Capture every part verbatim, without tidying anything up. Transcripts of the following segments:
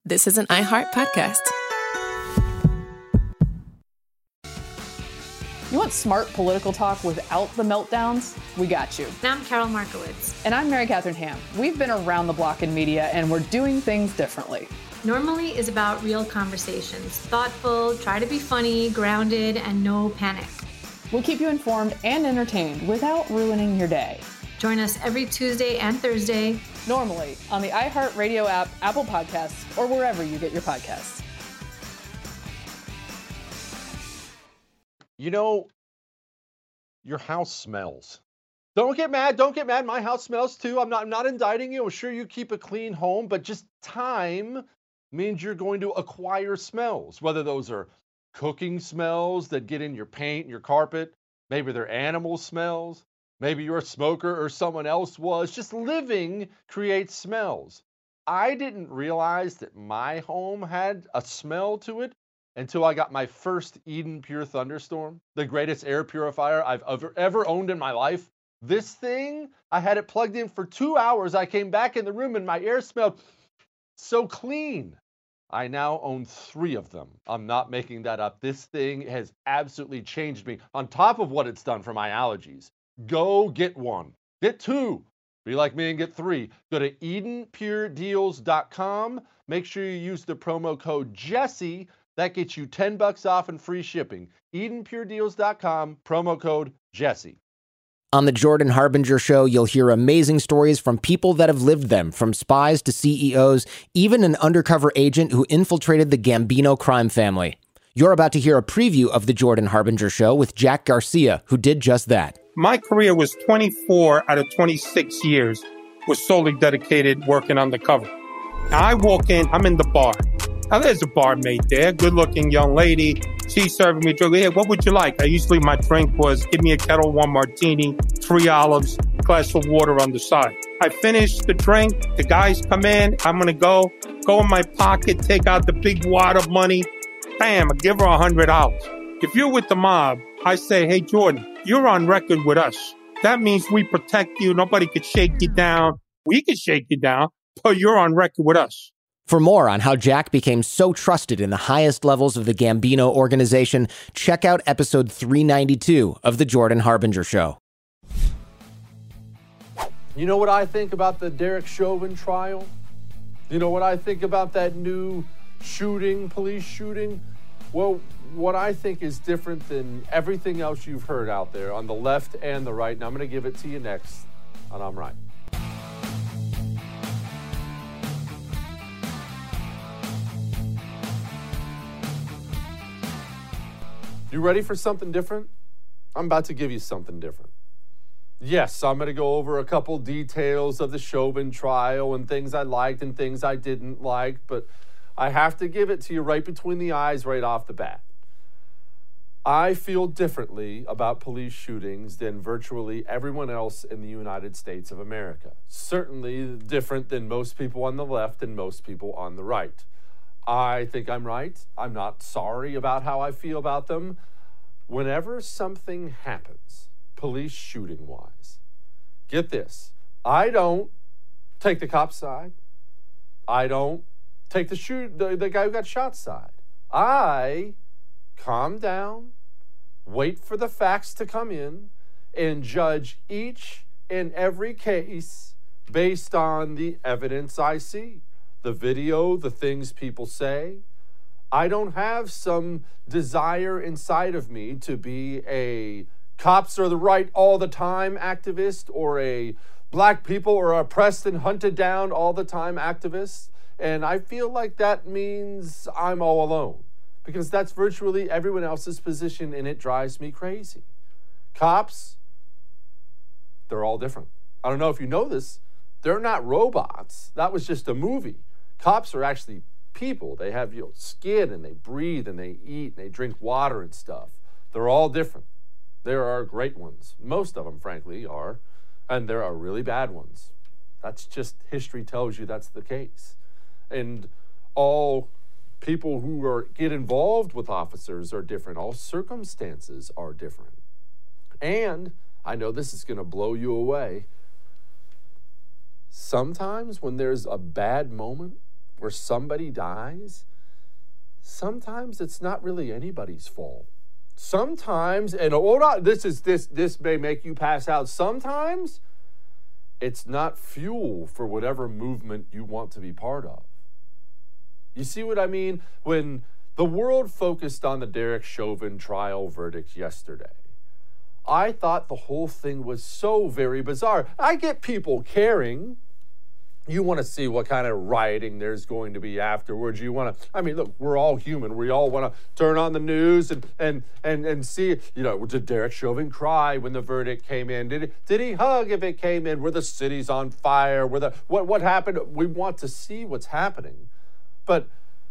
this is an iHeart podcast. You want smart political talk without the meltdowns? We got you. And I'm Carol Markowitz. And I'm Mary Catherine Ham. We've been around the block in media, and we're doing things differently. Normally is about real conversations. Thoughtful, try to be funny, grounded, and no panic. We'll keep you informed and entertained without ruining your day. Join us every Tuesday and Thursday. Normally on the iHeartRadio app, Apple Podcasts, or wherever you get your podcasts. You know, your house smells. Don't get mad. Don't get mad. My house smells too. I'm not, I'm not indicting you. I'm sure you keep a clean home, but just time means you're going to acquire smells, whether those are cooking smells that get in your paint and your carpet. Maybe they're animal smells. Maybe you're a smoker or someone else was. Just living creates smells. I didn't realize that my home had a smell to it until I got my first Eden Pure Thunderstorm, the greatest air purifier I've ever, ever owned in my life. This thing, I had it plugged in for two hours. I came back in the room and my air smelled so clean. I now own three of them. I'm not making that up. This thing has absolutely changed me on top of what it's done for my allergies. Go get one. Get two. Be like me and get three. Go to Eden Pure Deals dot com. Make sure you use the promo code Jesse. That gets you ten bucks off and free shipping. Eden Pure Deals dot com, promo code Jesse. On the Jordan Harbinger Show, you'll hear amazing stories from people that have lived them, from spies to C E Os, even an undercover agent who infiltrated the Gambino crime family. You're about to hear a preview of the Jordan Harbinger Show with Jack Garcia, who did just that. My career was twenty-four out of twenty-six years was solely dedicated working undercover. Now I walk in, I'm in the bar. Now there's a barmaid there, good-looking young lady. She's serving me a drink. Hey, what would you like? I usually, my drink was, give me a Kettle One martini, three olives, glass of water on the side. I finish the drink, the guys come in, I'm going to go, go in my pocket, take out the big wad of money. Bam, I give her one hundred dollars. If you're with the mob, I say, hey, Jordan, you're on record with us. That means we protect you. Nobody could shake you down. We could shake you down, but you're on record with us. For more on how Jack became so trusted in the highest levels of the Gambino organization, check out episode three ninety-two of The Jordan Harbinger Show. You know what I think about the Derek Chauvin trial? You know what I think about that new shooting, police shooting? Well, what I think is different than everything else you've heard out there on the left and the right, and I'm going to give it to you next on I'm Right. You ready for something different? I'm about to give you something different. Yes, I'm going to go over a couple details of the Chauvin trial and things I liked and things I didn't like, but I have to give it to you right between the eyes right off the bat. I feel differently about police shootings than virtually everyone else in the United States of America. Certainly different than most people on the left and most people on the right. I think I'm right. I'm not sorry about how I feel about them. Whenever something happens, police shooting-wise, get this, I don't take the cop's side. I don't take the shoot the, the guy who got shot side. I calm down, wait for the facts to come in, and judge each and every case based on the evidence I see. The video, the things people say. I don't have some desire inside of me to be a cops are the right all the time activist or a black people are oppressed and hunted down all the time activist. And I feel like that means I'm all alone because that's virtually everyone else's position and it drives me crazy. Cops, they're all different. I don't know if you know this. They're not robots. That was just a movie. Cops are actually people. They have, you know, skin and they breathe and they eat and they drink water and stuff. They're all different. There are great ones. Most of them, frankly, are. And there are really bad ones. That's just history tells you that's the case. And all people who are get involved with officers are different. All circumstances are different. And I know this is going to blow you away. Sometimes when there's a bad moment, where somebody dies, sometimes it's not really anybody's fault. Sometimes, and hold on, this is this this may make you pass out. Sometimes it's not fuel for whatever movement you want to be part of. You see what I mean? When the world focused on the Derek Chauvin trial verdict yesterday, I thought the whole thing was so very bizarre. I get people caring. You want to see what kind of rioting there's going to be afterwards. You want to, I mean, look, we're all human. We all want to turn on the news and and and and see, you know, did Derek Chauvin cry when the verdict came in? Did he, did he hug if it came in? Were the cities on fire? Were the, what, what happened? We want to see what's happening. But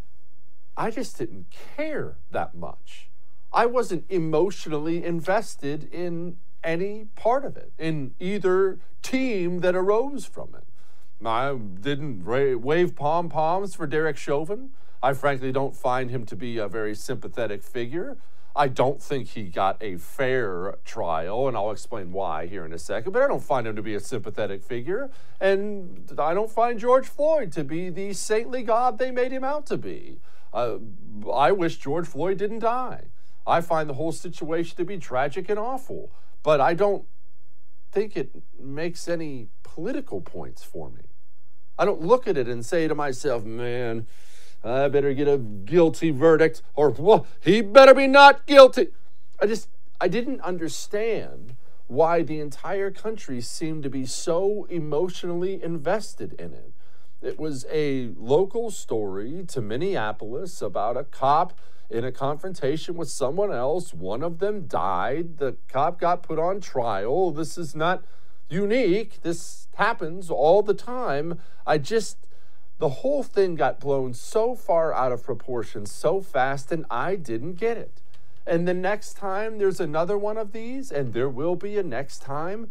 I just didn't care that much. I wasn't emotionally invested in any part of it, in either team that arose from it. I didn't ra- wave pom-poms for Derek Chauvin. I frankly don't find him to be a very sympathetic figure. I don't think he got a fair trial, and I'll explain why here in a second, but I don't find him to be a sympathetic figure, and I don't find George Floyd to be the saintly God they made him out to be. Uh, I wish George Floyd didn't die. I find the whole situation to be tragic and awful, but I don't think it makes any political points for me. I don't look at it and say to myself, man, I better get a guilty verdict, or well, he better be not guilty. I just, I didn't understand why the entire country seemed to be so emotionally invested in it. It was a local story to Minneapolis about a cop in a confrontation with someone else. One of them died. The cop got put on trial. This is not unique. This happens all the time. I just, the whole thing got blown so far out of proportion so fast, and I didn't get it. And the next time there's another one of these, and there will be a next time,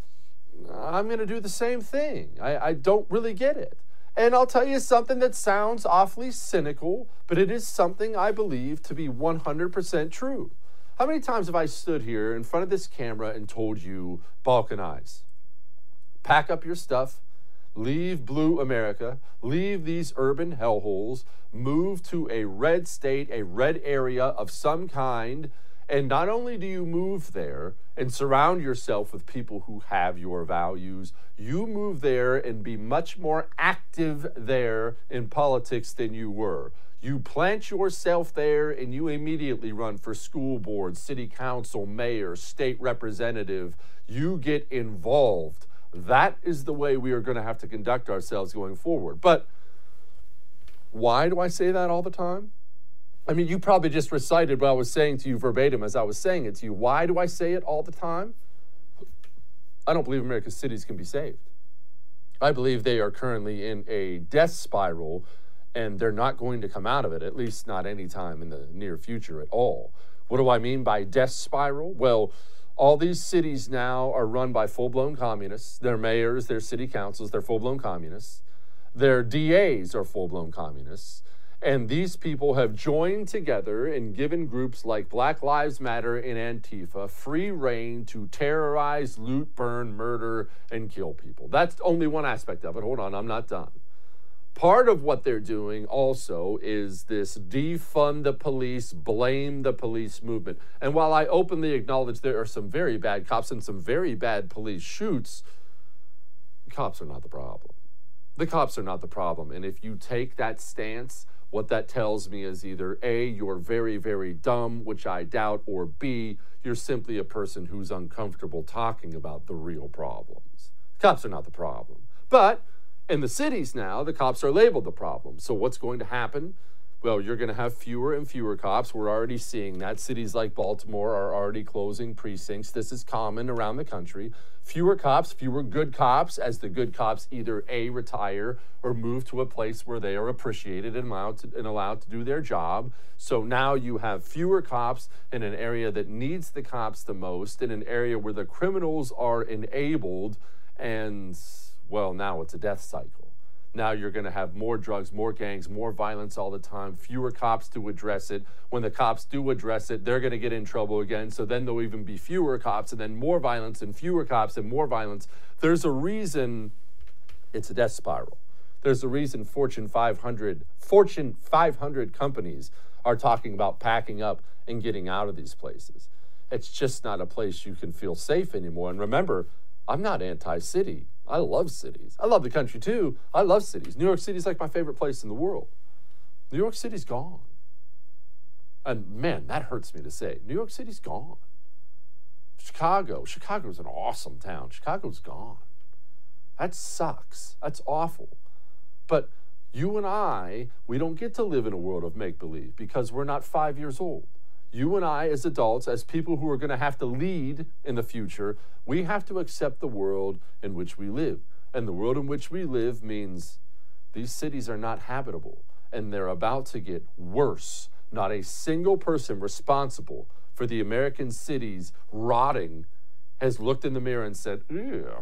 I'm going to do the same thing. I, I don't really get it. And I'll tell you something that sounds awfully cynical, but it is something I believe to be one hundred percent true. How many times have I stood here in front of this camera and told you, balkanize, pack up your stuff, leave blue America, leave these urban hellholes, move to a red state, a red area of some kind, and not only do you move there and surround yourself with people who have your values, you move there and be much more active there in politics than you were. You plant yourself there and you immediately run for school board, city council, mayor, state representative. You get involved. That is the way we are going to have to conduct ourselves going forward. But why do I say that all the time? I mean, you probably just recited what I was saying to you verbatim as I was saying it to you. Why do I say it all the time? I don't believe America's cities can be saved. I believe they are currently in a death spiral, and they're not going to come out of it, at least not anytime in the near future at all. What do I mean by death spiral? Well, all these cities now are run by full-blown communists. Their mayors, their city councils, they're full-blown communists. Their D As are full-blown communists. And these people have joined together and given groups like Black Lives Matter and Antifa free reign to terrorize, loot, burn, murder, and kill people. That's only one aspect of it. Hold on, I'm not done. Part of what they're doing also is this defund the police, blame the police movement. And while I openly acknowledge there are some very bad cops and some very bad police shoots, cops are not the problem. The cops are not the problem. And if you take that stance, what that tells me is either A, you're very, very dumb, which I doubt, or B, you're simply a person who's uncomfortable talking about the real problems. Cops are not the problem. But in the cities now, the cops are labeled the problem. So what's going to happen? Well, you're going to have fewer and fewer cops. We're already seeing that. Cities like Baltimore are already closing precincts. This is common around the country. Fewer cops, fewer good cops, as the good cops either A, retire or move to a place where they are appreciated and allowed to, and allowed to do their job. So now you have fewer cops in an area that needs the cops the most, in an area where the criminals are enabled, and, well, now it's a death cycle. Now you're going to have more drugs, more gangs, more violence all the time, fewer cops to address it. When the cops do address it, they're going to get in trouble again. So then there'll even be fewer cops, and then more violence and fewer cops and more violence. There's a reason it's a death spiral. There's a reason Fortune five hundred, Fortune five hundred companies are talking about packing up and getting out of these places. It's just not a place you can feel safe anymore. And remember, I'm not anti-city. I love cities. I love the country too. I love cities. New York City's like my favorite place in the world. New York City's gone. And man, that hurts me to say. New York City's gone. Chicago. Chicago's an awesome town. Chicago's gone. That sucks. That's awful. But you and I, we don't get to live in a world of make-believe because we're not five years old. You and I, as adults, as people who are going to have to lead in the future, we have to accept the world in which we live. And the world in which we live means these cities are not habitable, and they're about to get worse. Not a single person responsible for the American cities rotting has looked in the mirror and said, ew,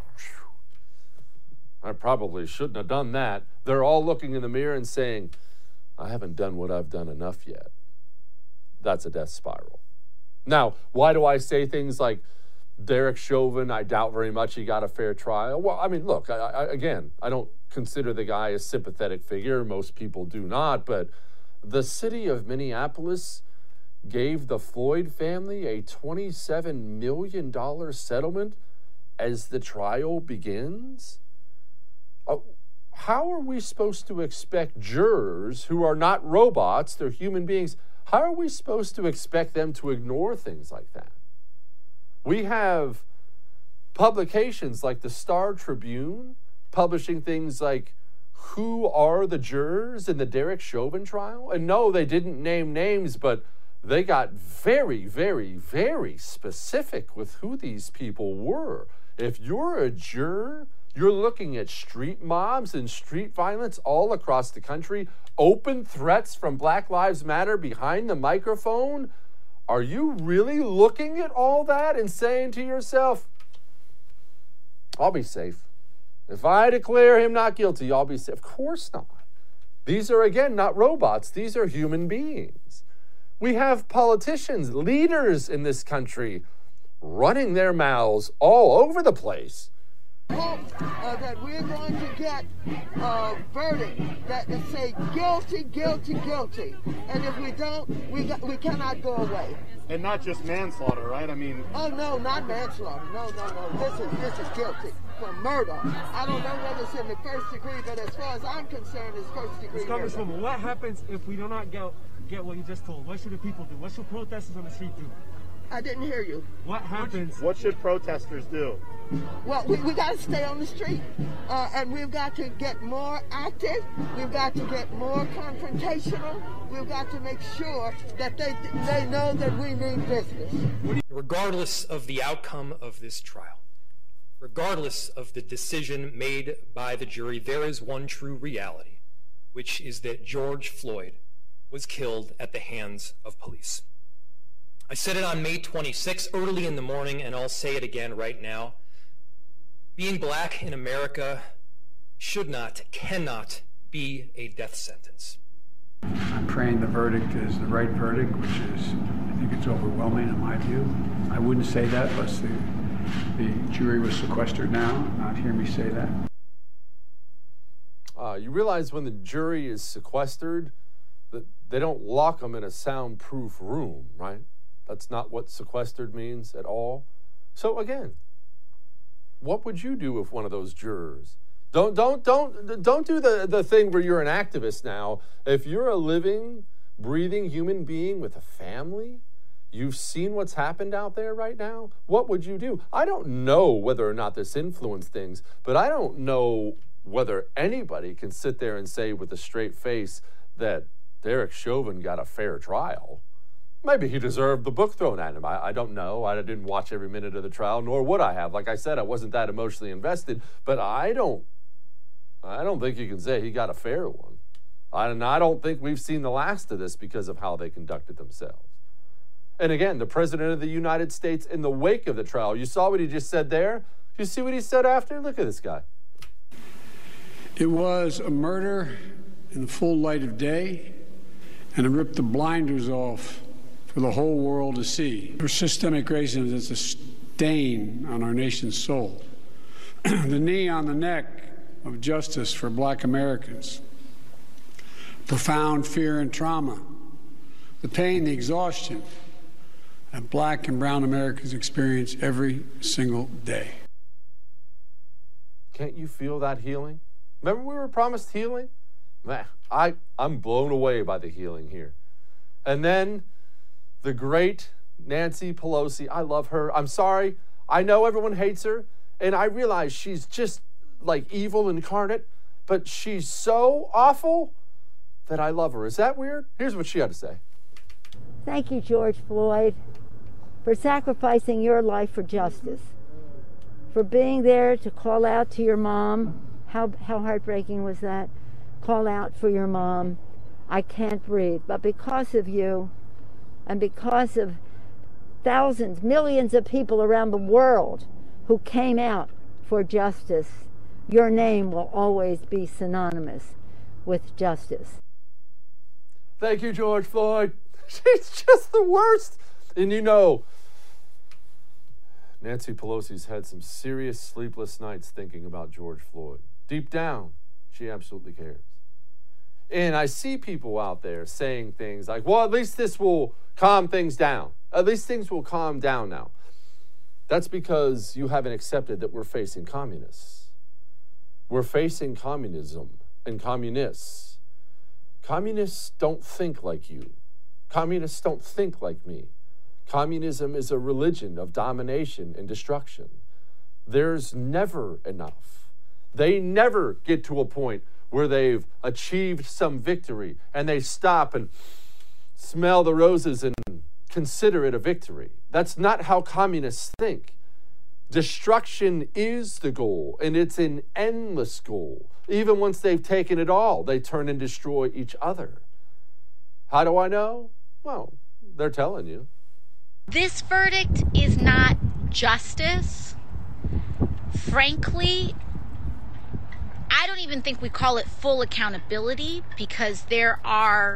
I probably shouldn't have done that. They're all looking in the mirror and saying, I haven't done what I've done enough yet. That's a death spiral. Now, why do I say things like Derek Chauvin, I doubt very much he got a fair trial? Well, I mean, look, I, I, again, I don't consider the guy a sympathetic figure. Most people do not, but the city of Minneapolis gave the Floyd family a twenty-seven million dollars settlement as the trial begins? Uh, how are we supposed to expect jurors who are not robots, they're human beings, how are we supposed to expect them to ignore things like that? We have publications like the Star Tribune publishing things like, who are the jurors in the Derek Chauvin trial? And no, they didn't name names, but they got very, very, very specific with who these people were. If you're a juror, you're looking at street mobs and street violence all across the country, open threats from Black Lives Matter behind the microphone. Are you really looking at all that and saying to yourself, I'll be safe. If I declare him not guilty, I'll be safe. Of course not. These are, again, not robots. These are human beings. We have politicians, leaders in this country running their mouths all over the place. Hope uh, that we're going to get a verdict that will say guilty, guilty, guilty. And if we don't, we got, we cannot go away. And not just manslaughter, right? I mean... Oh, no, not manslaughter. No, no, no. This is, this is guilty for murder. I don't know whether it's in the first degree, but as far as I'm concerned, it's first degree murder. Congresswoman, what happens if we do not get, get what you just told? What should the people do? What should protesters on the street do? I didn't hear you. What happens? What should protesters do? Well, we, we got to stay on the street, uh, and we've got to get more active. We've got to get more confrontational. We've got to make sure that they they know that we mean business. Regardless of the outcome of this trial, regardless of the decision made by the jury, there is one true reality, which is that George Floyd was killed at the hands of police. I said it on May twenty-sixth, early in the morning, and I'll say it again right now. Being black in America should not, cannot be a death sentence. I'm praying the verdict is the right verdict, which is, I think it's overwhelming in my view. I wouldn't say that unless the, the jury was sequestered now. Not hear me say that. Uh, you realize when the jury is sequestered that they don't lock them in a soundproof room, right? That's not what sequestered means at all. So again, what would you do if one of those jurors? Don't don't don't don't do the, the thing where you're an activist now. If you're a living, breathing human being with a family, you've seen what's happened out there right now, what would you do? I don't know whether or not this influenced things, but I don't know whether anybody can sit there and say with a straight face that Derek Chauvin got a fair trial. Maybe he deserved the book thrown at him. I, I don't know. I didn't watch every minute of the trial, nor would I have. Like I said, I wasn't that emotionally invested. But I don't, I don't think you can say he got a fair one. I, and I don't think we've seen the last of this because of how they conducted themselves. And again, the President of the United States, in the wake of the trial, you saw what he just said there? You see what he said after? Look at this guy. It was a murder in the full light of day, and it ripped the blinders off for the whole world to see. For systemic racism, it's a stain on our nation's soul. The knee on the neck of justice for Black Americans. Profound fear and trauma, the pain, the exhaustion that Black and brown Americans experience every single day. Can't you feel that healing? Remember we were promised healing? Man, I, I'm blown away by the healing here. And then the great Nancy Pelosi, I love her. I'm sorry, I know everyone hates her, and I realize she's just like evil incarnate, but she's so awful that I love her. Is that weird? Here's what she had to say. Thank you, George Floyd, for sacrificing your life for justice, for being there to call out to your mom. How, how heartbreaking was that? Call out for your mom. I can't breathe. But because of you, and because of thousands, millions of people around the world who came out for justice, your name will always be synonymous with justice. Thank you, George Floyd. She's just the worst. And you know, Nancy Pelosi's had some serious sleepless nights thinking about George Floyd. Deep down, she absolutely cares. And I see people out there saying things like, well, at least this will calm things down. At least things will calm down now. That's because you haven't accepted that we're facing communists. We're facing communism and communists. Communists don't think like you. Communists don't think like me. Communism is a religion of domination and destruction. There's never enough. They never get to a point where they've achieved some victory and they stop and smell the roses and consider it a victory. That's not how communists think. Destruction is the goal, and it's an endless goal. Even once they've taken it all, they turn and destroy each other. How do I know? Well, they're telling you. This verdict is not justice. Frankly, I don't even think we call it full accountability, because there are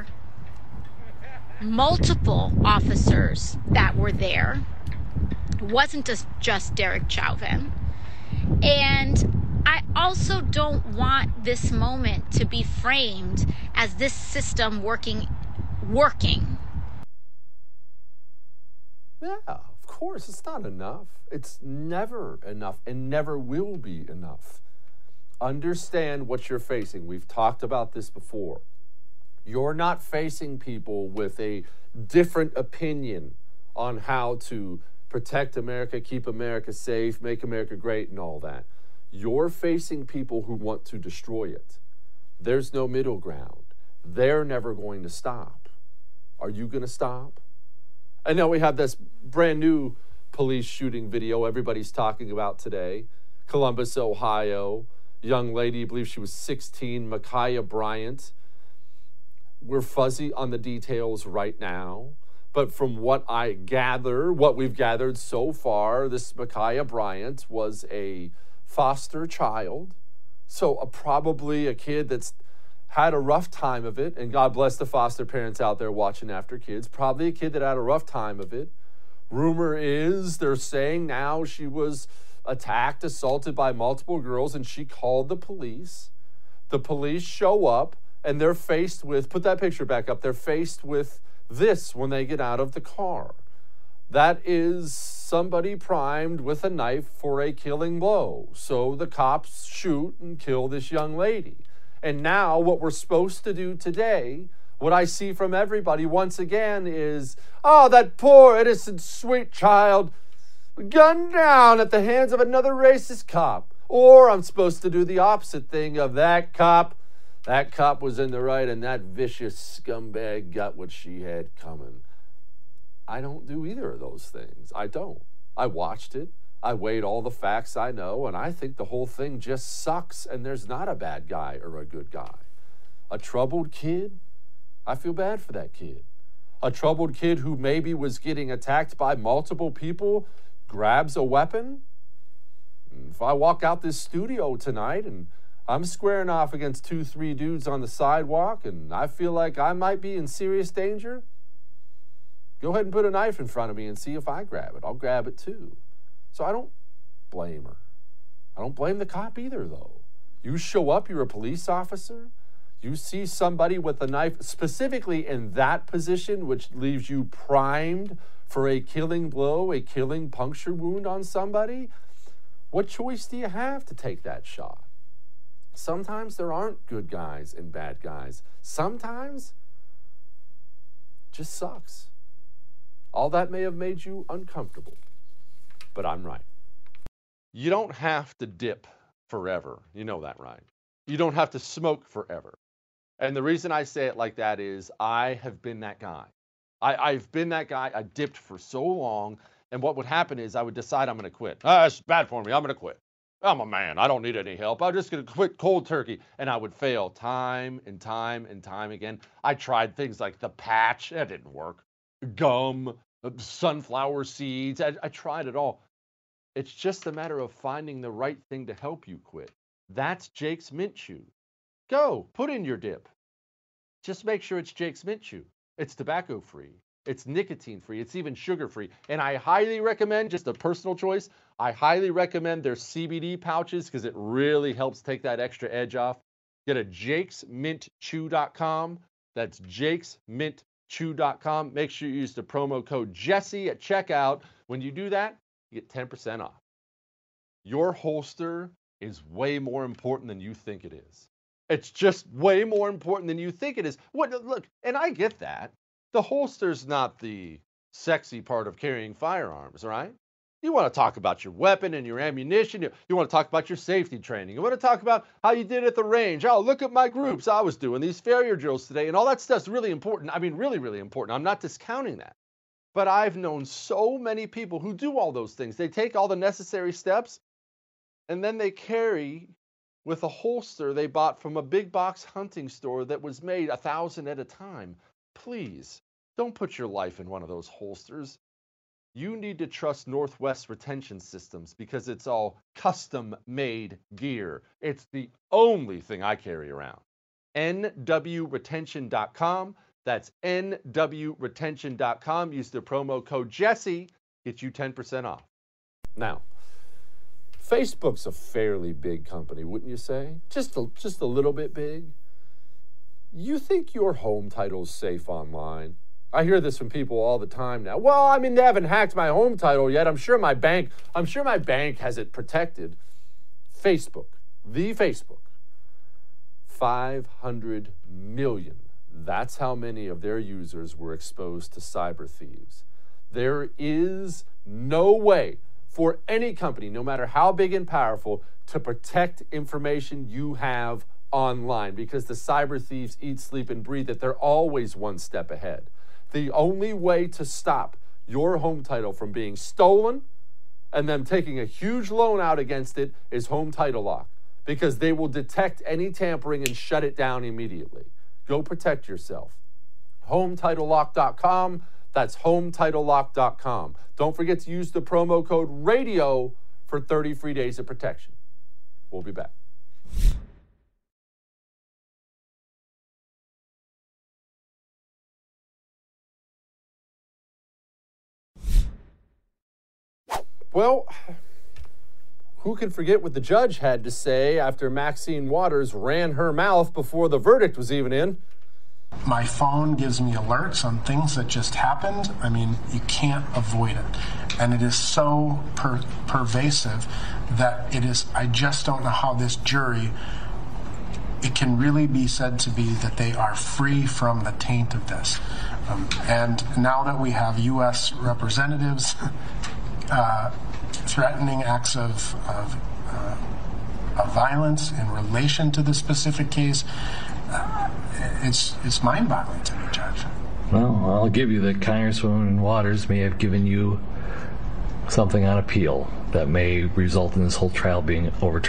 multiple officers that were there. It wasn't just, just Derek Chauvin. And I also don't want this moment to be framed as this system working, working. Yeah, of course, it's not enough. It's never enough and never will be enough. Understand what you're facing. We've talked about this before. You're not facing people with a different opinion on how to protect America, keep America safe, make America great, and all that. You're facing people who want to destroy it. There's no middle ground. They're never going to stop. Are you going to stop? I know we have this brand new police shooting video everybody's talking about today. Columbus, Ohio. Young lady, I believe she was sixteen, Ma'Khia Bryant. We're fuzzy on the details right now, but from what I gather, what we've gathered so far, this Ma'Khia Bryant was a foster child, so a, probably a kid that's had a rough time of it, and God bless the foster parents out there watching after kids, probably a kid that had a rough time of it. Rumor is, they're saying now she was attacked, assaulted by multiple girls, and she called the police. The police show up, and they're faced with, put that picture back up, they're faced with this when they get out of the car. That is somebody primed with a knife for a killing blow. So the cops shoot and kill this young lady. And now what we're supposed to do today, what I see from everybody once again is, oh, that poor, innocent, sweet child gunned down at the hands of another racist cop. Or I'm supposed to do the opposite thing of that cop. That cop was in the right, and that vicious scumbag got what she had coming. I don't do either of those things. I don't. I watched it. I weighed all the facts I know, and I think the whole thing just sucks, and there's not a bad guy or a good guy. A troubled kid? I feel bad for that kid. A troubled kid who maybe was getting attacked by multiple people grabs a weapon? If I walk out this studio tonight and I'm squaring off against two, three dudes on the sidewalk and I feel like I might be in serious danger, go ahead and put a knife in front of me and see if I grab it. I'll grab it too. So I don't blame her. I don't blame the cop either, though. You show up, you're a police officer, you see somebody with a knife, specifically in that position, which leaves you primed for a killing blow, a killing puncture wound on somebody. What choice do you have to take that shot? Sometimes there aren't good guys and bad guys. Sometimes it just sucks. All that may have made you uncomfortable, but I'm right. You don't have to dip forever. You know that, right? You don't have to smoke forever. And the reason I say it like that is I have been that guy. I, I've been that guy. I dipped for so long. And what would happen is I would decide I'm going to quit. Ah, it's bad for me. I'm going to quit. I'm a man. I don't need any help. I'm just going to quit cold turkey. And I would fail time and time and time again. I tried things like the patch. That didn't work. Gum, sunflower seeds. I, I tried it all. It's just a matter of finding the right thing to help you quit. That's Jake's Mint Chew. Go, put in your dip. Just make sure it's Jake's Mint Chew. It's tobacco-free. It's nicotine-free. It's even sugar-free. And I highly recommend, just a personal choice, I highly recommend their C B D pouches because it really helps take that extra edge off. Get a jakes mint chew dot com. That's jakes mint chew dot com. Make sure you use the promo code Jesse at checkout. When you do that, you get ten percent off. Your holster is way more important than you think it is. It's just way more important than you think it is. What, look, and I get that. The holster's not the sexy part of carrying firearms, right? You want to talk about your weapon and your ammunition. You, you want to talk about your safety training. You want to talk about how you did at the range. Oh, look at my groups. I was doing these failure drills today, and all that stuff's really important. I mean, really, really important. I'm not discounting that. But I've known so many people who do all those things. They take all the necessary steps, and then they carry with a holster they bought from a big box hunting store that was made a thousand at a time. Please, don't put your life in one of those holsters. You need to trust Northwest Retention Systems because it's all custom-made gear. It's the only thing I carry around. N W retention dot com. That's N W retention dot com. Use the promo code Jesse. Get you ten percent off. Now, Facebook's a fairly big company, wouldn't you say? Just a, just a little bit big. You think your home title's safe online? I hear this from people all the time now. Well, I mean, they haven't hacked my home title yet. I'm sure my bank, I'm sure my bank has it protected. Facebook, the Facebook, five hundred million. That's how many of their users were exposed to cyber thieves. There is no way for any company, no matter how big and powerful, to protect information you have online because the cyber thieves eat, sleep, and breathe it. They're always one step ahead. The only way to stop your home title from being stolen and them taking a huge loan out against it is Home Title Lock because they will detect any tampering and shut it down immediately. Go protect yourself. home title lock dot com. That's home title lock dot com. Don't forget to use the promo code RADIO for thirty free days of protection. We'll be back. Well, who can forget what the judge had to say after Maxine Waters ran her mouth before the verdict was even in? My phone gives me alerts on things that just happened. I mean, you can't avoid it. And it is so per- pervasive that it is, I just don't know how this jury, it can really be said to be that they are free from the taint of this. Um, and now that we have U S representatives uh, threatening acts of, of, uh, of violence in relation to this specific case, uh, it's it's mind-boggling to me, Judge. Well, I'll give you that Congresswoman and Waters may have given you something on appeal that may result in this whole trial being overturned.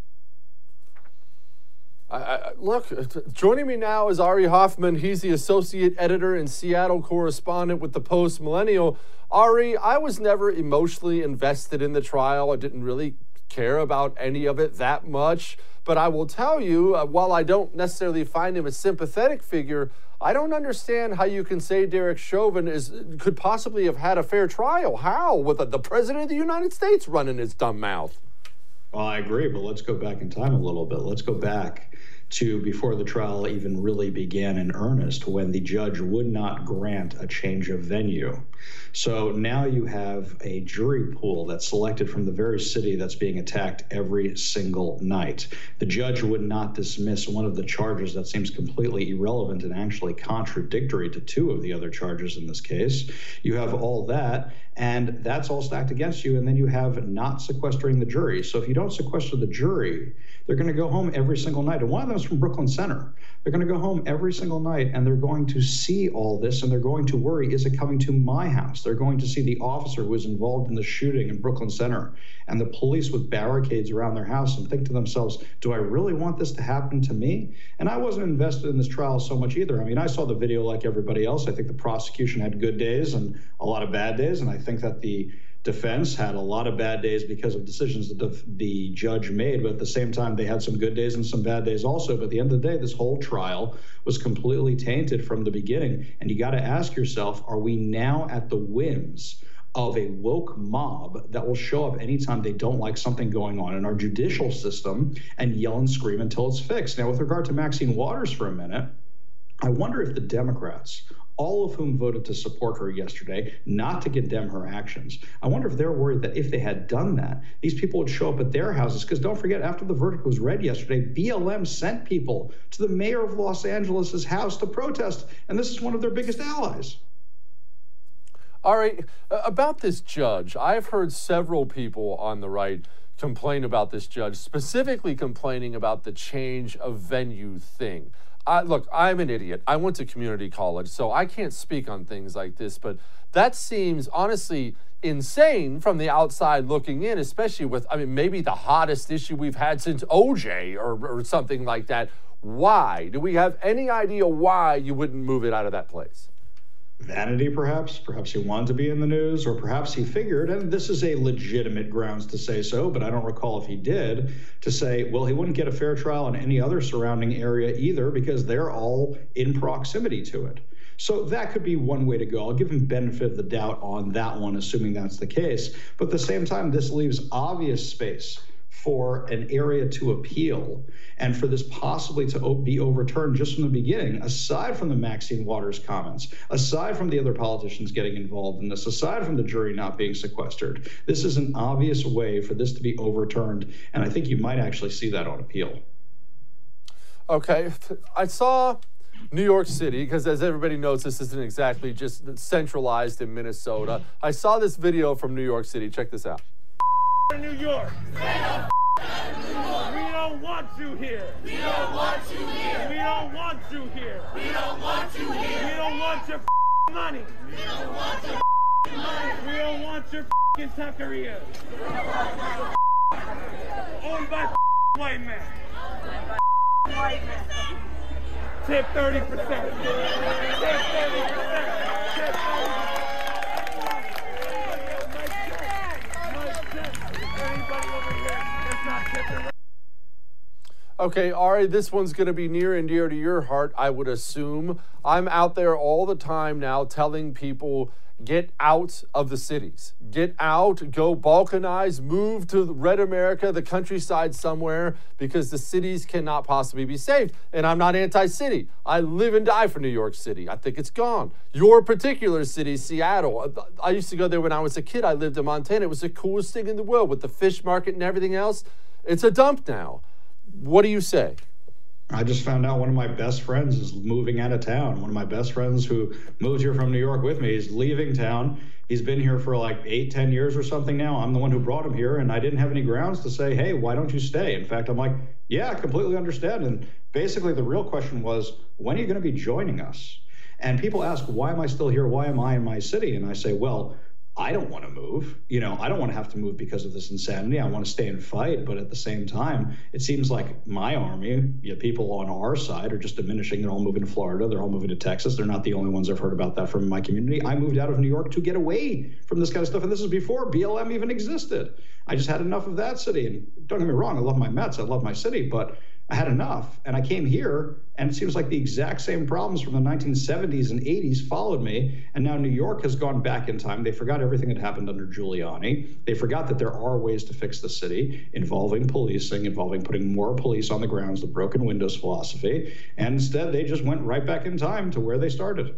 I, I, look, joining me now is Ari Hoffman. He's the associate editor and Seattle correspondent with the Post Millennial. Ari, I was never emotionally invested in the trial. I didn't really care about any of it that much. But I will tell you, uh, while I don't necessarily find him a sympathetic figure, I don't understand how you can say Derek Chauvin is could possibly have had a fair trial. How? With the, the President of the United States running his dumb mouth. Well, I agree, but let's go back in time a little bit. Let's go back to before the trial even really began in earnest, when the judge would not grant a change of venue. So now you have a jury pool that's selected from the very city that's being attacked every single night. The judge would not dismiss one of the charges that seems completely irrelevant and actually contradictory to two of the other charges in this case. You have all that, and that's all stacked against you, and then you have not sequestering the jury. So if you don't sequester the jury, they're going to go home every single night. And one of them is from Brooklyn Center. They're going to go home every single night, and they're going to see all this, and they're going to worry, is it coming to my house? They're going to see the officer who was involved in the shooting in Brooklyn Center and the police with barricades around their house, and think to themselves, do I really want this to happen to me? And I wasn't invested in this trial so much either. I mean, I saw the video like everybody else. I think the prosecution had good days and a lot of bad days, and I think that the defense had a lot of bad days because of decisions that the, the judge made, but at the same time, they had some good days and some bad days also. But at the end of the day, this whole trial was completely tainted from the beginning. And you got to ask yourself, are we now at the whims of a woke mob that will show up anytime they don't like something going on in our judicial system and yell and scream until it's fixed? Now, with regard to Maxine Waters for a minute, I wonder if the Democrats, all of whom voted to support her yesterday, not to condemn her actions, I wonder if they're worried that if they had done that, these people would show up at their houses. Because don't forget, after the verdict was read yesterday, B L M sent people to the mayor of Los Angeles' house to protest, and this is one of their biggest allies. All right, about this judge, I've heard several people on the right complain about this judge, specifically complaining about the change of venue thing. I, look, I'm an idiot. I went to community college, so I can't speak on things like this, but that seems honestly insane from the outside looking in, especially with, I mean, maybe the hottest issue we've had since O J or, or something like that. Why? Do we have any idea why you wouldn't move it out of that place? Vanity, perhaps. Perhaps he wanted to be in the news, or perhaps he figured, and this is a legitimate grounds to say so, but I don't recall if he did, to say, well, he wouldn't get a fair trial in any other surrounding area either because they're all in proximity to it. So that could be one way to go. I'll give him benefit of the doubt on that one, assuming that's the case. But at the same time, this leaves obvious space for an area to appeal and for this possibly to be overturned just from the beginning, aside from the Maxine Waters comments, aside from the other politicians getting involved in this, aside from the jury not being sequestered. This is an obvious way for this to be overturned, and I think you might actually see that on appeal. Okay, I saw New York City, because as everybody knows, this isn't exactly just centralized in Minnesota. I saw this video from New York City. Check this out. New York. We don't want you here. We don't want you here. We don't want you here. We don't want you here. We don't want your money. We don't want your money. We don't want your taquerias. Owned by white men. White men. Tip thirty percent. Tip thirty percent. Tip thirty percent. Okay, Ari, this one's going to be near and dear to your heart, I would assume. I'm out there all the time now telling people, get out of the cities. Get out, go balkanize, move to red America, the countryside somewhere, because the cities cannot possibly be saved. And I'm not anti-city. I live and die for New York City. I think it's gone. Your particular city, Seattle. I used to go there when I was a kid. I lived in Montana. It was the coolest thing in the world with the fish market and everything else. It's a dump now. What do you say? I just found out one of my best friends is moving out of town. One of my best friends who moved here from New York with me is leaving town. He's been here for like eight, ten years or something now. I'm the one who brought him here, and I didn't have any grounds to say, hey, why don't you stay? In fact, I'm like, yeah, I completely understand. And basically the real question was, when are you going to be joining us? And people ask, why am I still here? Why am I in my city? And I say, well, I don't want to move. You know, I don't want to have to move because of this insanity. I want to stay and fight. But at the same time, it seems like my army, you know, people on our side are just diminishing. They're all moving to Florida. They're all moving to Texas. They're not the only ones. I've heard about that from my community. I moved out of New York to get away from this kind of stuff. And this is before B L M even existed. I just had enough of that city. And don't get me wrong, I love my Mets. I love my city. But I had enough. And I came here, and it seems like the exact same problems from the nineteen seventies and eighties followed me. And now New York has gone back in time. They forgot everything that happened under Giuliani. They forgot that there are ways to fix the city involving policing, involving putting more police on the grounds, the broken windows philosophy. And instead, they just went right back in time to where they started.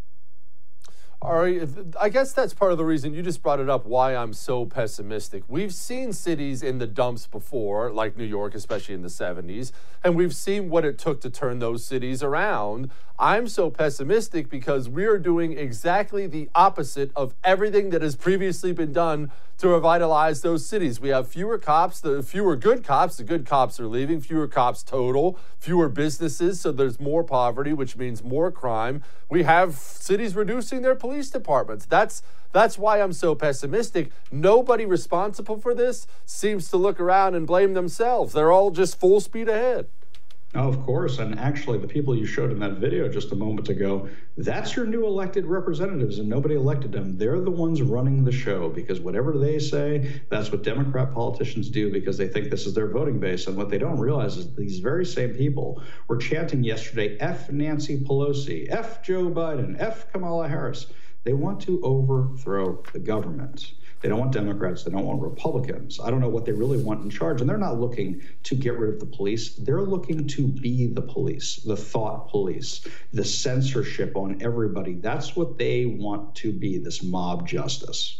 Ari, I guess that's part of the reason you just brought it up, why I'm so pessimistic. We've seen cities in the dumps before, like New York, especially in the seventies, and we've seen what it took to turn those cities around. I'm so pessimistic because we're doing exactly the opposite of everything that has previously been done to revitalize those cities. We have fewer cops, the fewer good cops, the good cops are leaving, fewer cops total, fewer businesses, so there's more poverty, which means more crime. We have cities reducing their police departments. That's that's why I'm so pessimistic. Nobody responsible for this seems to look around and blame themselves. They're all just full speed ahead. Oh, of course. And actually, the people you showed in that video just a moment ago, that's your new elected representatives, and nobody elected them. They're the ones running the show because whatever they say, that's what Democrat politicians do because they think this is their voting base. And what they don't realize is these very same people were chanting yesterday, F Nancy Pelosi, F Joe Biden, F Kamala Harris. They want to overthrow the government. They don't want Democrats. They don't want Republicans. I don't know what they really want in charge. And they're not looking to get rid of the police. They're looking to be the police, the thought police, the censorship on everybody. That's what they want to be, this mob justice.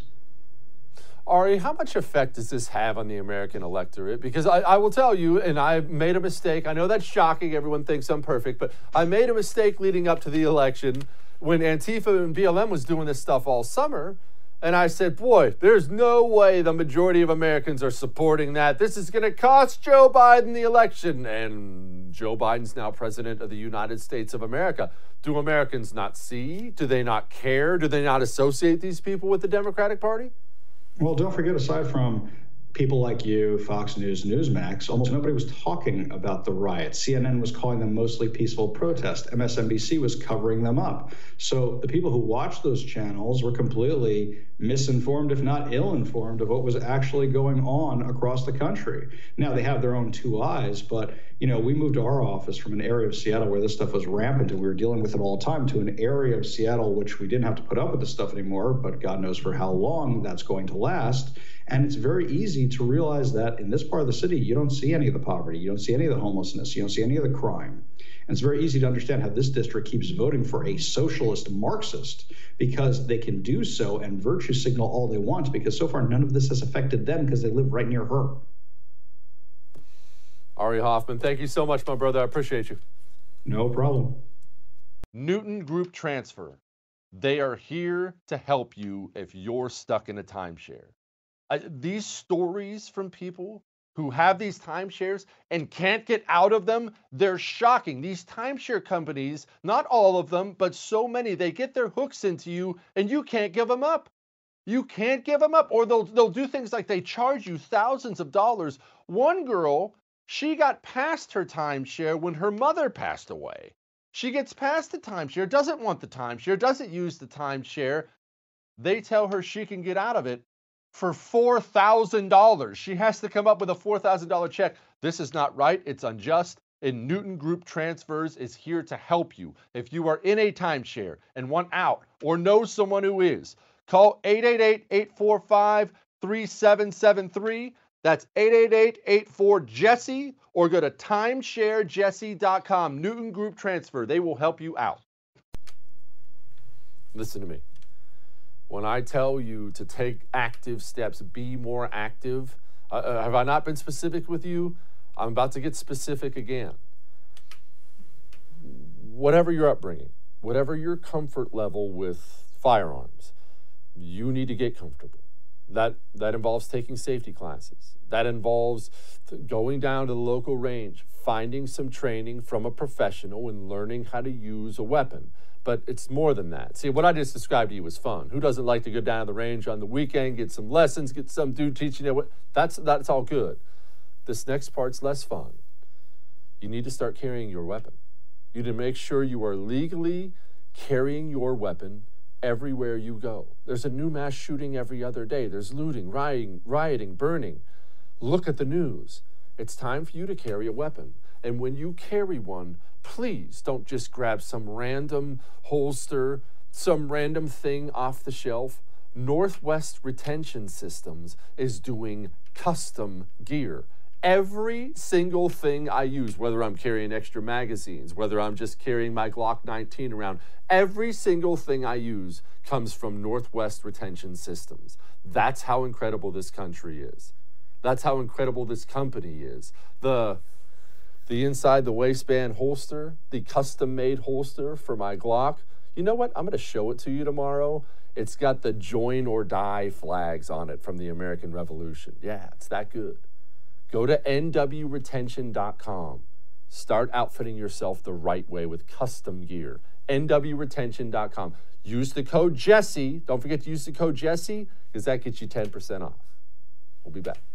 Ari, how much effect does this have on the American electorate? Because I, I will tell you, and I made a mistake. I know that's shocking. Everyone thinks I'm perfect. But I made a mistake leading up to the election when Antifa and B L M was doing this stuff all summer. And I said, boy, there's no way the majority of Americans are supporting that. This is going to cost Joe Biden the election. And Joe Biden's now president of the United States of America. Do Americans not see? Do they not care? Do they not associate these people with the Democratic Party? Well, don't forget, aside from people like you, Fox News, Newsmax, almost nobody was talking about the riots. C N N was calling them mostly peaceful protest. M S N B C was covering them up. So the people who watched those channels were completely misinformed, if not ill-informed, of what was actually going on across the country. Now, they have their own two eyes, but, you know, we moved our office from an area of Seattle where this stuff was rampant and we were dealing with it all the time to an area of Seattle which we didn't have to put up with this stuff anymore, but God knows for how long that's going to last. And it's very easy to realize that in this part of the city, you don't see any of the poverty, you don't see any of the homelessness, you don't see any of the crime. And it's very easy to understand how this district keeps voting for a socialist Marxist because they can do so and virtue signal all they want because so far none of this has affected them because they live right near her. Ari Hoffman, thank you so much, my brother. I appreciate you. No problem. Newton Group Transfer. They are here to help you if you're stuck in a timeshare. I, these stories from people who have these timeshares and can't get out of them, they're shocking. These timeshare companies, not all of them, but so many, they get their hooks into you and you can't give them up. You can't give them up. Or they'll, they'll do things like they charge you thousands of dollars. One girl, she got past her timeshare when her mother passed away. She gets past the timeshare, doesn't want the timeshare, doesn't use the timeshare. They tell her she can get out of it for four thousand dollars. She has to come up with a four thousand dollars check. This is not right. It's unjust. And Newton Group Transfers is here to help you. If you are in a timeshare and want out or know someone who is, call eight eight eight, eight four five, three seven seven three. That's eight eight eight, eight four, Jesse, or go to timeshare jesse dot com. Newton Group Transfer. They will help you out. Listen to me. When I tell you to take active steps, be more active, uh, have I not been specific with you? I'm about to get specific again. Whatever your upbringing, whatever your comfort level with firearms, you need to get comfortable. That, that involves taking safety classes. That involves going down to the local range, finding some training from a professional and learning how to use a weapon. But it's more than that. See, what I just described to you was fun. Who doesn't like to go down to the range on the weekend, get some lessons, get some dude teaching you? That's, that's all good. This next part's less fun. You need to start carrying your weapon. You need to make sure you are legally carrying your weapon everywhere you go. There's a new mass shooting every other day. There's looting, rioting, rioting, burning. Look at the news. It's time for you to carry a weapon. And when you carry one, please don't just grab some random holster, some random thing off the shelf. Northwest Retention Systems is doing custom gear. Every single thing I use, whether I'm carrying extra magazines, whether I'm just carrying my Glock nineteen around, every single thing I use comes from Northwest Retention Systems. That's how incredible this country is. That's how incredible this company is. The, the inside the waistband holster, the custom-made holster for my Glock, you know what? I'm going to show it to you tomorrow. It's got the join or die flags on it from the American Revolution. Yeah, it's that good. Go to N W retention dot com. Start outfitting yourself the right way with custom gear. N W retention dot com. Use the code Jesse. Don't forget to use the code Jesse because that gets you ten percent off. We'll be back.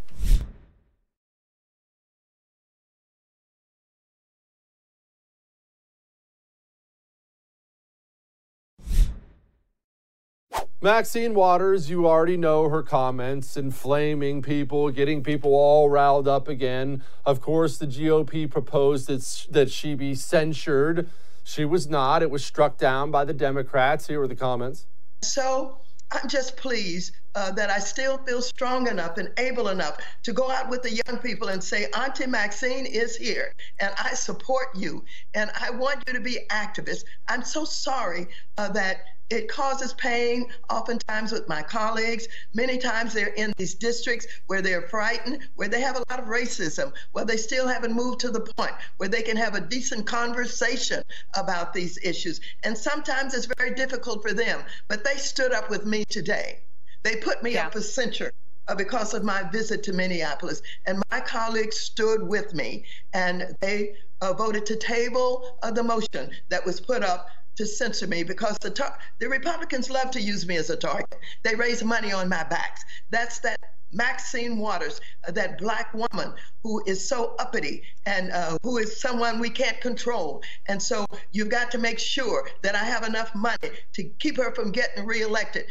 Maxine Waters, you already know her comments, inflaming people, getting people all riled up again. Of course, the G O P proposed that, that she be censured. She was not. It was struck down by the Democrats. Here are the comments. So I'm just pleased uh, that I still feel strong enough and able enough to go out with the young people and say, Auntie Maxine is here, and I support you, and I want you to be activists. I'm so sorry uh, that it causes pain, oftentimes with my colleagues. Many times they're in these districts where they're frightened, where they have a lot of racism, where they still haven't moved to the point where they can have a decent conversation about these issues. And sometimes it's very difficult for them, but they stood up with me today. They put me yeah. up for censure uh, because of my visit to Minneapolis. And my colleagues stood with me, and they uh, voted to table uh, the motion that was put up to censor me because the tar- the Republicans love to use me as a target. They raise money on my backs. That's that Maxine Waters, uh, that black woman who is so uppity and uh, who is someone we can't control. And so you've got to make sure that I have enough money to keep her from getting reelected.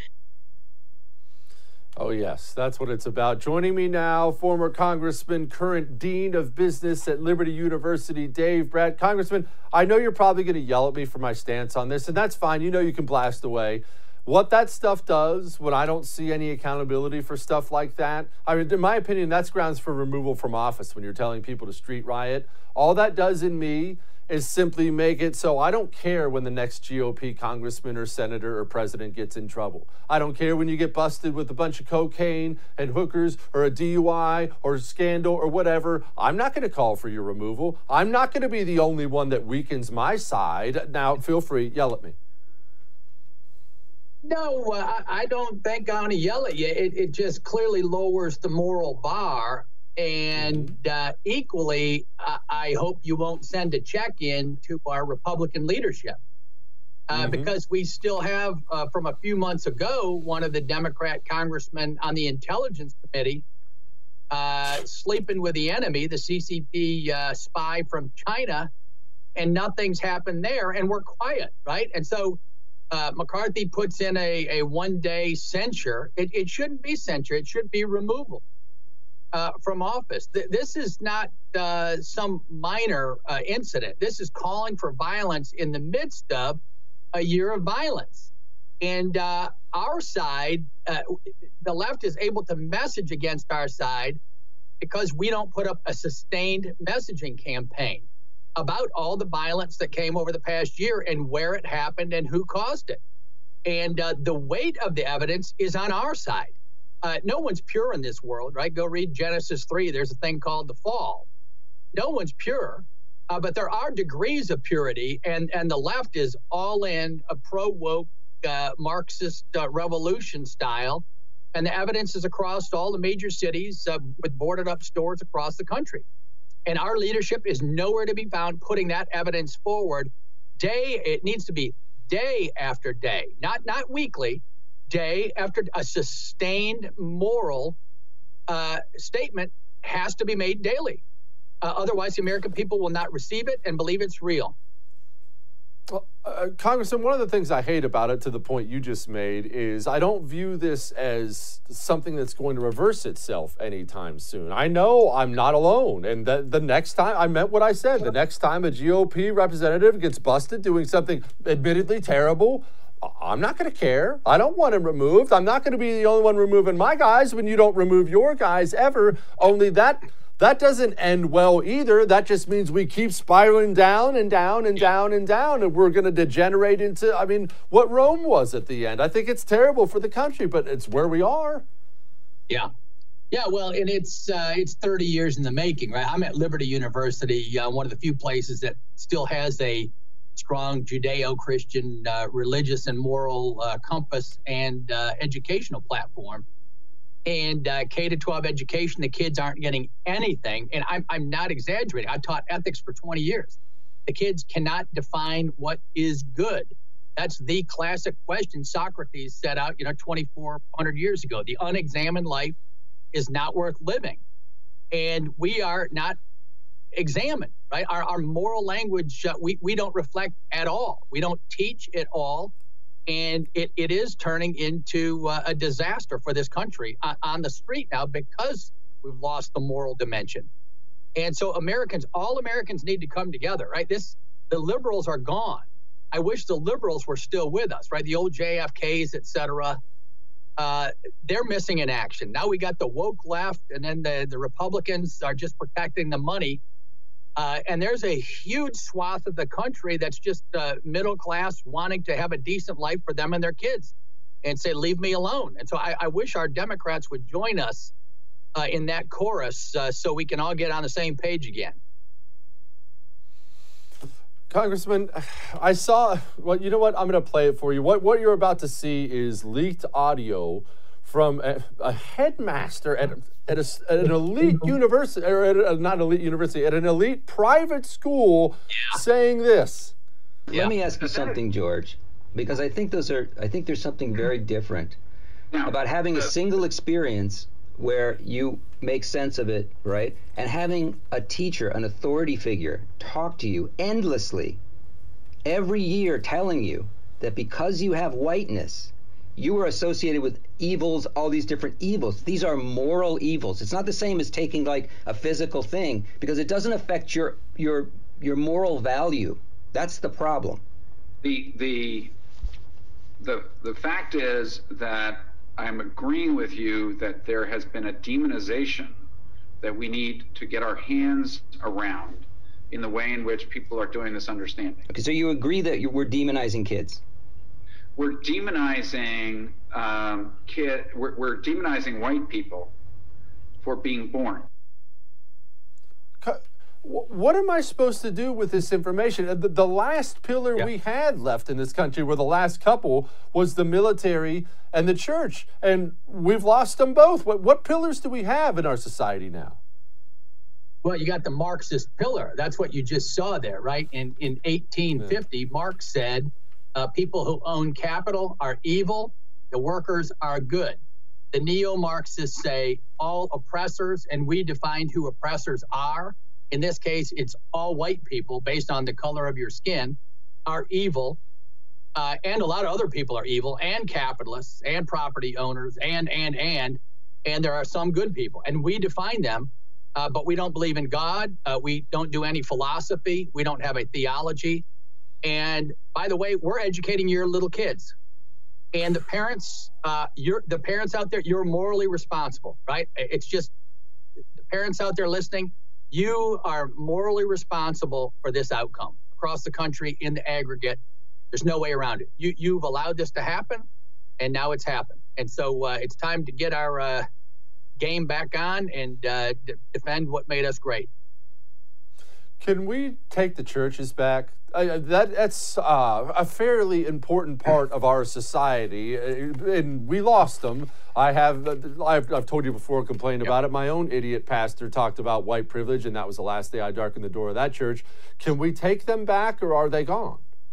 Oh, yes, that's what it's about. Joining me now, former Congressman, current Dean of Business at Liberty University, Dave Brat. Congressman, I know you're probably going to yell at me for my stance on this, and that's fine. You know you can blast away. What that stuff does, when I don't see any accountability for stuff like that, I mean, in my opinion, that's grounds for removal from office when you're telling people to street riot. All that does in me is simply make it so I don't care when the next G O P congressman or senator or president gets in trouble. I don't care when you get busted with a bunch of cocaine and hookers or a D U I or a scandal or whatever. I'm not going to call for your removal. I'm not going to be the only one that weakens my side. Now, feel free, yell at me. No, uh, I don't think I'm going to yell at you. It, it just clearly lowers the moral bar. And uh, equally, uh, I hope you won't send a check in to our Republican leadership uh, mm-hmm. because we still have, uh, from a few months ago, one of the Democrat congressmen on the Intelligence Committee uh, sleeping with the enemy, the C C P uh, spy from China, and nothing's happened there, and we're quiet, right? And so uh, McCarthy puts in a, a one-day censure. It, it shouldn't be censure. It should be removal. Uh, from office. Th- this is not uh, some minor uh, incident. This is calling for violence in the midst of a year of violence. And uh, our side, uh, the left is able to message against our side because we don't put up a sustained messaging campaign about all the violence that came over the past year and where it happened and who caused it. And uh, the weight of the evidence is on our side. Uh, no one's pure in this world, right? Go read Genesis three. There's a thing called the fall. No one's pure, uh, but there are degrees of purity, and, and the left is all in a pro-woke uh, Marxist uh, revolution style, and the evidence is across all the major cities uh, with boarded-up stores across the country. And our leadership is nowhere to be found putting that evidence forward day. It needs to be day after day, not not weekly, day after a sustained moral uh, statement has to be made daily. Uh, otherwise, the American people will not receive it and believe it's real. Uh, Congressman, one of the things I hate about it, to the point you just made, is I don't view this as something that's going to reverse itself anytime soon. I know I'm not alone, and the, the next time, I meant what I said, the next time a G O P representative gets busted doing something admittedly terrible, I'm not going to care. I don't want him removed. I'm not going to be the only one removing my guys when you don't remove your guys ever, only that... That doesn't end well either. That just means we keep spiraling down and down and down and down, and we're going to degenerate into, I mean, what Rome was at the end. I think it's terrible for the country, but it's where we are. Yeah. Yeah, well, and it's uh, it's thirty years in the making, right? I'm at Liberty University, uh, one of the few places that still has a strong Judeo-Christian uh, religious and moral uh, compass and uh, educational platform. And uh, K to twelve education, the kids aren't getting anything. And I'm, I'm not exaggerating. I taught ethics for twenty years. The kids cannot define what is good. That's the classic question Socrates set out, you know, twenty-four hundred years ago. The unexamined life is not worth living. And we are not examined, right? Our, our moral language, uh, we, we don't reflect at all. We don't teach at all. And it, it is turning into uh, a disaster for this country on, on the street now because we've lost the moral dimension. And so Americans, all Americans need to come together, right? This, the liberals are gone. I wish the liberals were still with us, right? The old J F Ks, et cetera. Uh, they're missing in action. Now we got the woke left, and then the, the Republicans are just protecting the money. Uh, and there's a huge swath of the country that's just uh, middle class, wanting to have a decent life for them and their kids, and say, leave me alone. And so I, I wish our Democrats would join us uh, in that chorus uh, so we can all get on the same page again. Congressman, I saw, well, you know what? I'm going to play it for you. What, what you're about to see is leaked audio from a, a headmaster at, at, a, at an elite university, or at a, not elite university, at an elite private school, yeah. saying this. Yeah. Let me ask you something, George, because I think those are, I think there's something very different about having a single experience where you make sense of it, right? And having a teacher, an authority figure, talk to you endlessly every year telling you that because you have whiteness, you are associated with evils, all these different evils. These are moral evils. It's not the same as taking like a physical thing, because it doesn't affect your your your moral value. That's the problem. The the the the fact is that I'm agreeing with you that there has been a demonization that we need to get our hands around in the way in which people are doing this understanding. Okay, so you agree that you, we're demonizing kids? We're demonizing um, kid. We're, we're demonizing white people for being born. What am I supposed to do with this information? The, the last pillar yeah. we had left in this country, were the last couple, was the military and the church, and we've lost them both. What, what pillars do we have in our society now? Well, you got the Marxist pillar. That's what you just saw there, right? In in eighteen fifty, yeah. Marx said, uh, people who own capital are evil, the workers are good. The neo-Marxists say all oppressors, and we defined who oppressors are. In this case, it's all white people based on the color of your skin are evil. Uh, and a lot of other people are evil, and capitalists and property owners and, and, and, and there are some good people. And we define them, uh, but we don't believe in God. Uh, we don't do any philosophy. We don't have a theology. And by the way, we're educating your little kids. And the parents, uh, you're the parents out there, you're morally responsible, right? It's just the parents out there listening, you are morally responsible for this outcome across the country in the aggregate. There's no way around it. You, you've allowed this to happen, and now it's happened. And so uh, it's time to get our uh, game back on and uh, d- defend what made us great. Can we take the churches back? Uh, that that's uh, a fairly important part of our society, and we lost them. I have, I've, I've told you before, complained yep. about it. My own idiot pastor talked about white privilege, and that was the last day I darkened the door of that church. Can we take them back, or are they gone?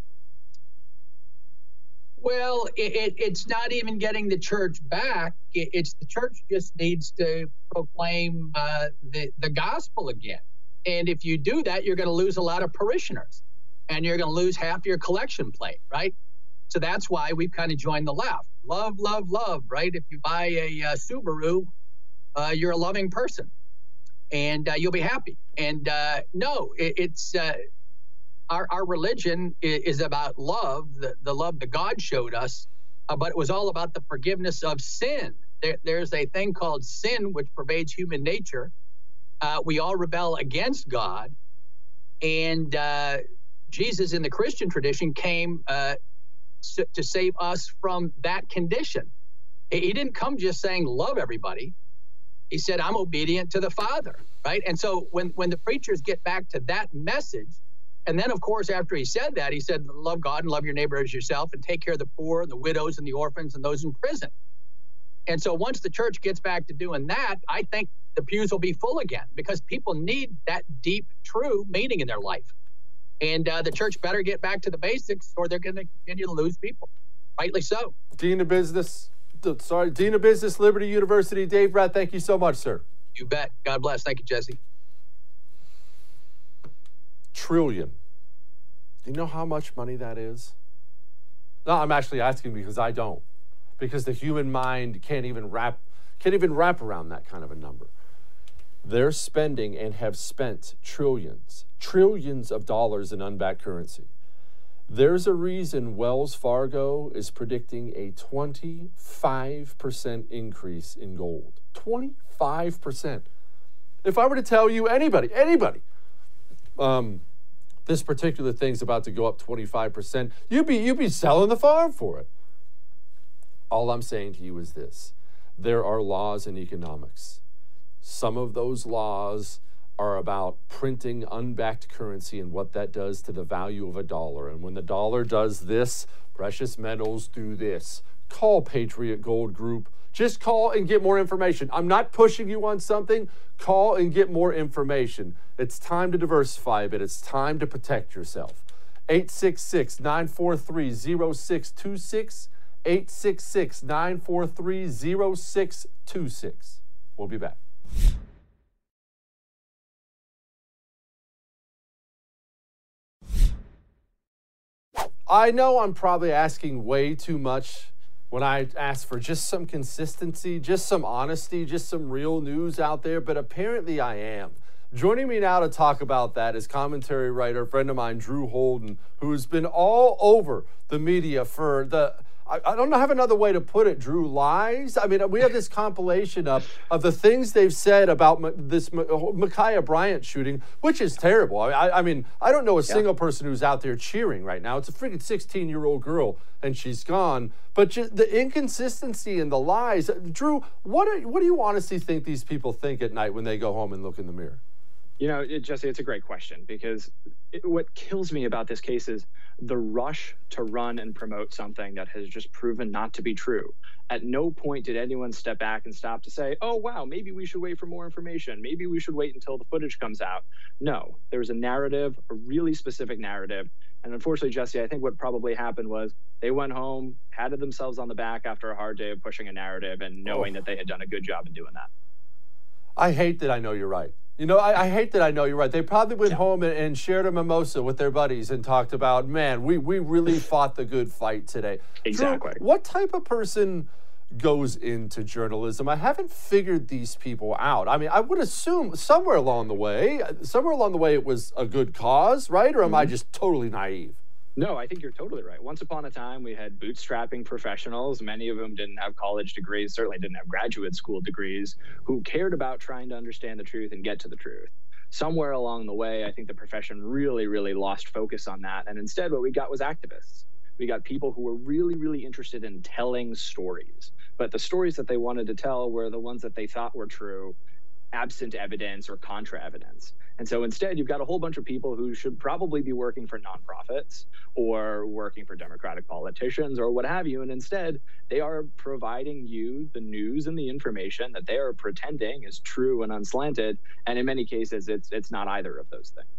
Well, it, it, it's not even getting the church back. It, it's the church just needs to proclaim uh, the, the gospel again. And if you do that, you're going to lose a lot of parishioners. and you're going to lose half your collection plate, right? So that's why we've kind of joined the left. Love, love, love, right? If you buy a uh, Subaru, uh, you're a loving person, and uh, you'll be happy. And uh, no, it, it's uh, our our religion is, is about love, the, the love that God showed us, uh, but it was all about the forgiveness of sin. There, there's a thing called sin which pervades human nature. Uh, we all rebel against God, and uh, Jesus in the Christian tradition came uh, to save us from that condition. He didn't come just saying, love everybody. He said, I'm obedient to the Father, right? And so when, when the preachers get back to that message, and then, of course, after he said that, he said, love God and love your neighbor as yourself and take care of the poor and the widows and the orphans and those in prison. And so once the church gets back to doing that, I think the pews will be full again, because people need that deep, true meaning in their life. And uh, the church better get back to the basics, or they're going to continue to lose people. Rightly so. Dean of Business, sorry, Dean of Business, Liberty University, Dave Brat, thank you so much, sir. You bet. God bless. Thank you, Jesse. Trillion. Do you know how much money that is? No, I'm actually asking because I don't. Because the human mind can't even wrap, can't even wrap around that kind of a number. They're spending and have spent trillions, trillions of dollars in unbacked currency. There's a reason Wells Fargo is predicting a twenty-five percent increase in gold. twenty-five percent. If I were to tell you, anybody, anybody, um, this particular thing's about to go up twenty-five percent, you'd be, you'd be selling the farm for it. All I'm saying to you is this. There are laws in economics. Some of those laws are about printing unbacked currency and what that does to the value of a dollar. And when the dollar does this, precious metals do this. Call Patriot Gold Group. Just call and get more information. I'm not pushing you on something. Call and get more information. It's time to diversify a bit. It's time to protect yourself. eight six six, nine four three, zero six two six. eight six six, nine four three, zero six two six. We'll be back. I know I'm probably asking way too much when I ask for just some consistency, just some honesty, just some real news out there, but apparently I am. Joining me now to talk about that is commentary writer, friend of mine, Drew Holden, who's been all over the media for the, I, I don't have another way to put it, Drew, lies. I mean, we have this compilation of, of the things they've said about M- this M- Ma'Khia Bryant shooting, which is terrible. I, I, I mean, I don't know a single yeah. person who's out there cheering right now. It's a freaking sixteen-year-old girl, and she's gone. But just the inconsistency and the lies. Drew, what, are, what do you honestly think these people think at night when they go home and look in the mirror? You know, it, Jesse, it's a great question, because it, what kills me about this case is the rush to run and promote something that has just proven not to be true. At no point did anyone step back and stop to say, oh, wow, maybe we should wait for more information. Maybe we should wait until the footage comes out. No, there was a narrative, a really specific narrative. And unfortunately, Jesse, I think what probably happened was they went home, patted themselves on the back after a hard day of pushing a narrative and knowing oh. that they had done a good job in doing that. I hate that I know you're right. You know, I, I hate that I know you're right. They probably went yeah. home and, and shared a mimosa with their buddies and talked about, man, we, we really fought the good fight today. Exactly. Drew, what type of person goes into journalism? I haven't figured these people out. I mean, I would assume somewhere along the way, somewhere along the way it was a good cause, right? Or am mm-hmm. I just totally naive? No, I think you're totally right. Once upon a time, we had bootstrapping professionals. Many of them didn't have college degrees, certainly didn't have graduate school degrees, who cared about trying to understand the truth and get to the truth. Somewhere along the way, I think the profession really, really lost focus on that. And instead, what we got was activists. We got people who were really, really interested in telling stories. But the stories that they wanted to tell were the ones that they thought were true, absent evidence or contra evidence. And so instead, you've got a whole bunch of people who should probably be working for nonprofits or working for Democratic politicians or what have you. And instead, they are providing you the news and the information that they are pretending is true and unslanted. And in many cases, it's it's not either of those things.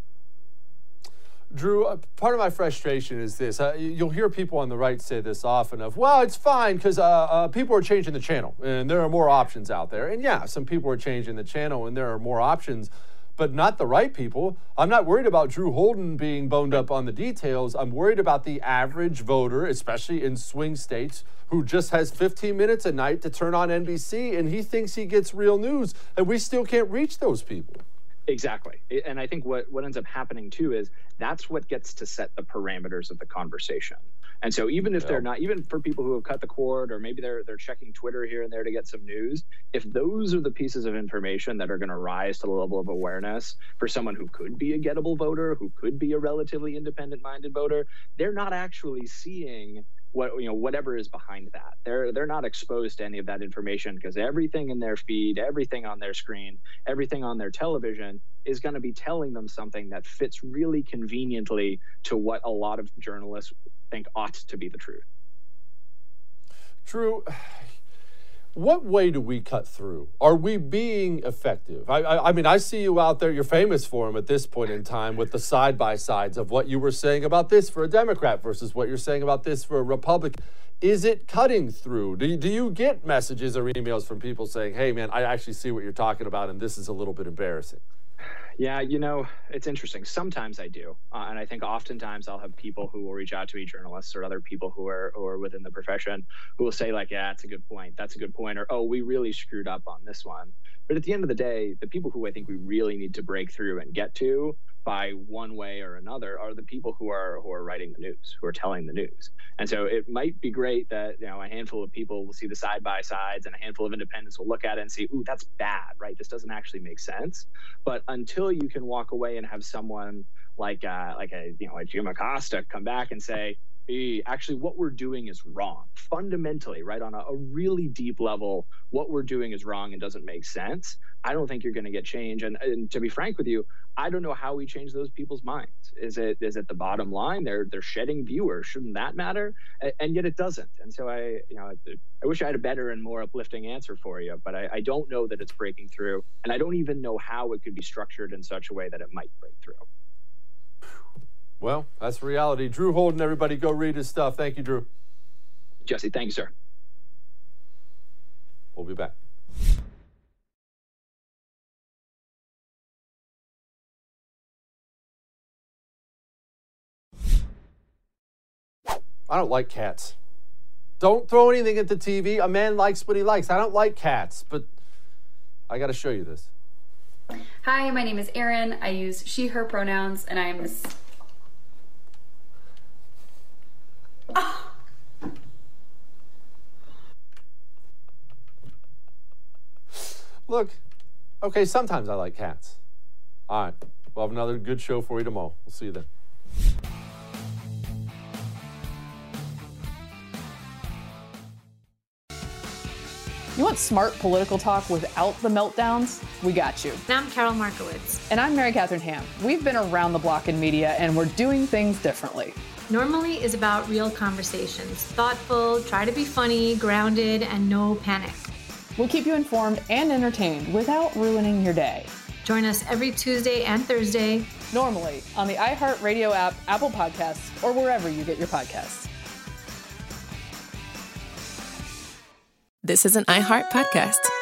Drew, uh, part of my frustration is this. Uh, you'll hear people on the right say this often of, well, it's fine because uh, uh, people are changing the channel and there are more options out there. And yeah, some people are changing the channel and there are more options. but not the right people. I'm not worried about Drew Holden being boned up on the details. I'm worried about the average voter, especially in swing states, who just has fifteen minutes a night to turn on N B C, and he thinks he gets real news, and we still can't reach those people. Exactly. And I think what, what ends up happening, too, is that's what gets to set the parameters of the conversation. And so even if yeah. they're not, even for people who have cut the cord, or maybe they're they're checking Twitter here and there to get some news, if those are the pieces of information that are going to rise to the level of awareness for someone who could be a gettable voter, who could be a relatively independent-minded voter, they're not actually seeing what, you know, whatever is behind that. They're they're not exposed to any of that information, because everything in their feed, everything on their screen, everything on their television is going to be telling them something that fits really conveniently to what a lot of journalists think ought to be the truth. Drew, what way do we cut through? Are we being effective? I, I, I mean, I see you out there. You're famous for them at this point in time with the side-by-sides of what you were saying about this for a Democrat versus what you're saying about this for a Republican. Is it cutting through? Do you, do you get messages or emails from people saying, hey, man, I actually see what you're talking about, and this is a little bit embarrassing? Yeah, you know, it's interesting. Sometimes I do. Uh, and I think oftentimes I'll have people who will reach out to me, journalists or other people who are, who are within the profession, who will say, like, yeah, that's a good point. That's a good point. Or, oh, we really screwed up on this one. But at the end of the day, the people who I think we really need to break through and get to by one way or another are the people who are who are writing the news, who are telling the news. And so it might be great that, you know, a handful of people will see the side by sides and a handful of independents will look at it and say, ooh, that's bad, right? This doesn't actually make sense. But until you can walk away and have someone like uh, like a you know a Jim Acosta come back and say, hey, actually what we're doing is wrong. Fundamentally, right, on a, a really deep level, what we're doing is wrong and doesn't make sense. I don't think you're going to get change. And, and to be frank with you, I don't know how we change those people's minds. Is it is it the bottom line? They're they're shedding viewers. Shouldn't that matter? And, and yet it doesn't. And so I you know I wish I had a better and more uplifting answer for you, but I, I don't know that it's breaking through, and I don't even know how it could be structured in such a way that it might break through. Well, that's reality. Drew Holden, everybody go read his stuff. Thank you, Drew. Jesse, thank you, sir. We'll be back. I don't like cats. Don't throw anything at the T V. A man likes what he likes. I don't like cats, but I got to show you this. Hi, my name is Erin. I use she, her pronouns, and I am this. Oh. Look, okay, sometimes I like cats. All right, we'll have another good show for you tomorrow. We'll see you then. You want smart political talk without the meltdowns? We got you. And I'm Carol Markowitz. And I'm Mary Catherine Ham. We've been around the block in media, and we're doing things differently. Normally is about real conversations. Thoughtful, try to be funny, grounded, and no panic. We'll keep you informed and entertained without ruining your day. Join us every Tuesday and Thursday. Normally on the iHeartRadio app, Apple Podcasts, or wherever you get your podcasts. This is an iHeart podcast.